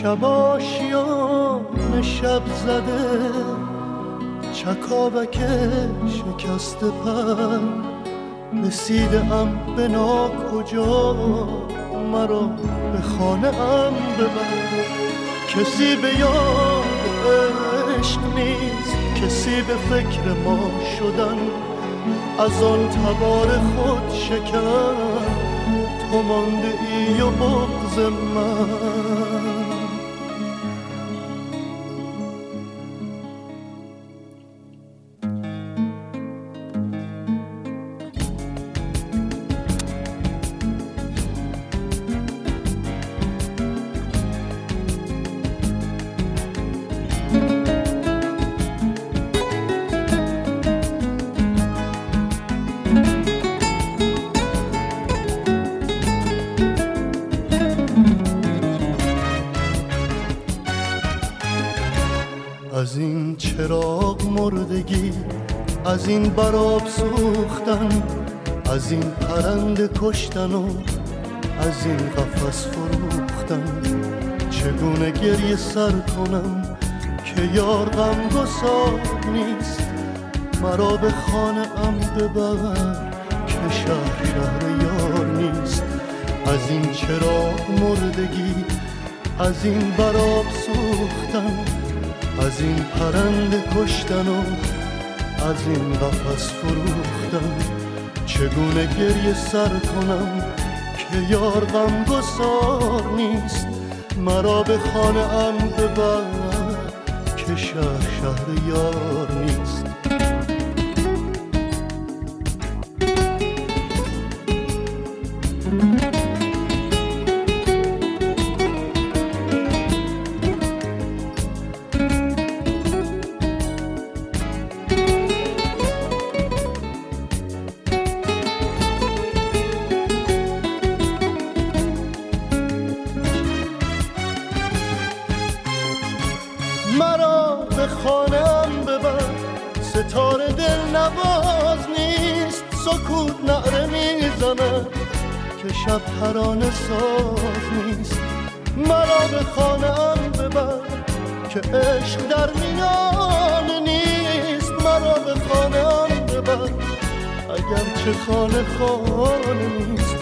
شب آشیان شب زده چکاوک شکست پر رسیدم به ناکجا مرا به خانه ام ببر. کسی به یاد عشق نیست، کسی به فکر ما شدن، از آن تبار خود شکن تو مانده ای و بغض من. از این چراغ مردگی، از این براب سوختن، از این پرنده کشتن و از این قفس فروختن، چگونه گریه سر کنم که یار غمگسار نیست، مرا به خانه ام ببر که شهر یار نیست. از این چراغ مردگی، از این براب سوختن، از این پرنده کشتن و از این قفس فروختن، چگونه گریه سر کنم که یار غمگسار نیست، مرا به خانه ام ببر که شهر یار نیست. مرا به خانه‌ام ببر، ستاره دل نواز نیست، سکوت نعره میزند که شب ترانه ساز نیست. مرا به خانه‌ام ببر که عشق در میان نیست، مرا به خانه‌ام ببر اگر چه خانه نیست.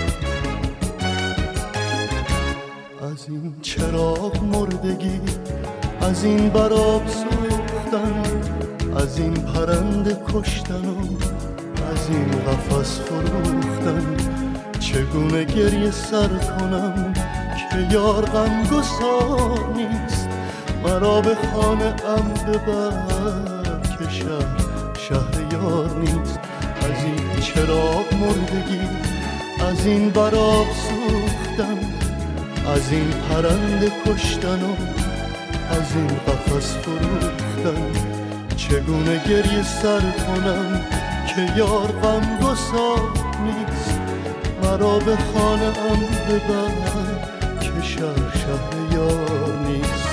از این چراغ مردگی، از این براب سوختن، از این پرنده کشتن و از این قفس فروختن، چگونه گریه سر کنم که یار غمگسار نیست، مرا به خانه ام ببر که شهر یار نیست. از این چراغ مردگی، از این براب سوختن، از این پرنده کشتن و از این قفس فروختن، چگونه گریه سر کنم که یار غمگسار نیست، مرا به خانه ام ببر که شهر یار نیست.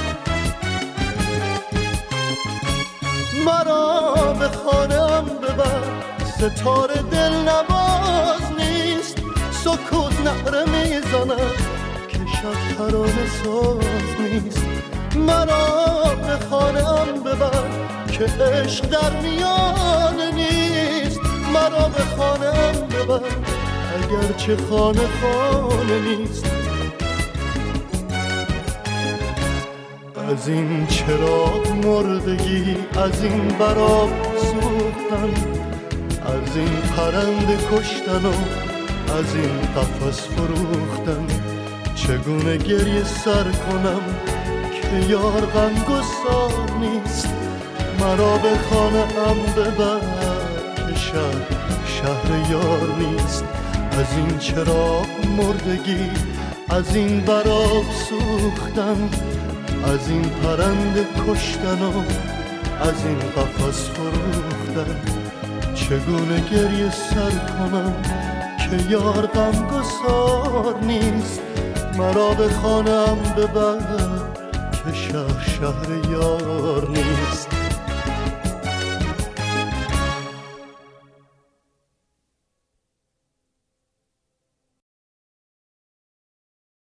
مرا به خانه ام ببر، ستاره دل نواز نیست، سکوت نعره میزند که شب ترانه ساز نیست. مرا به خانه ام ببر که عشق در میان نیست، مرا به خانه ام ببر اگر چه خانه نیست. از این چراغ مردگی، از این براب سوختن، از این پرنده کشتن و از این قفس فروختن، چگونه گریه سر کنم که یار غمگسار نیست، مرا به خانه ام ببر که شهر یار نیست. از این چراغ مردگی، از این براب سوختن، از این پرنده کشتن و از این قفس فروختن، چگونه گریه سر کنم که یار غمگسار نیست، مرا به خانه ام ببر که شهر یار نیست.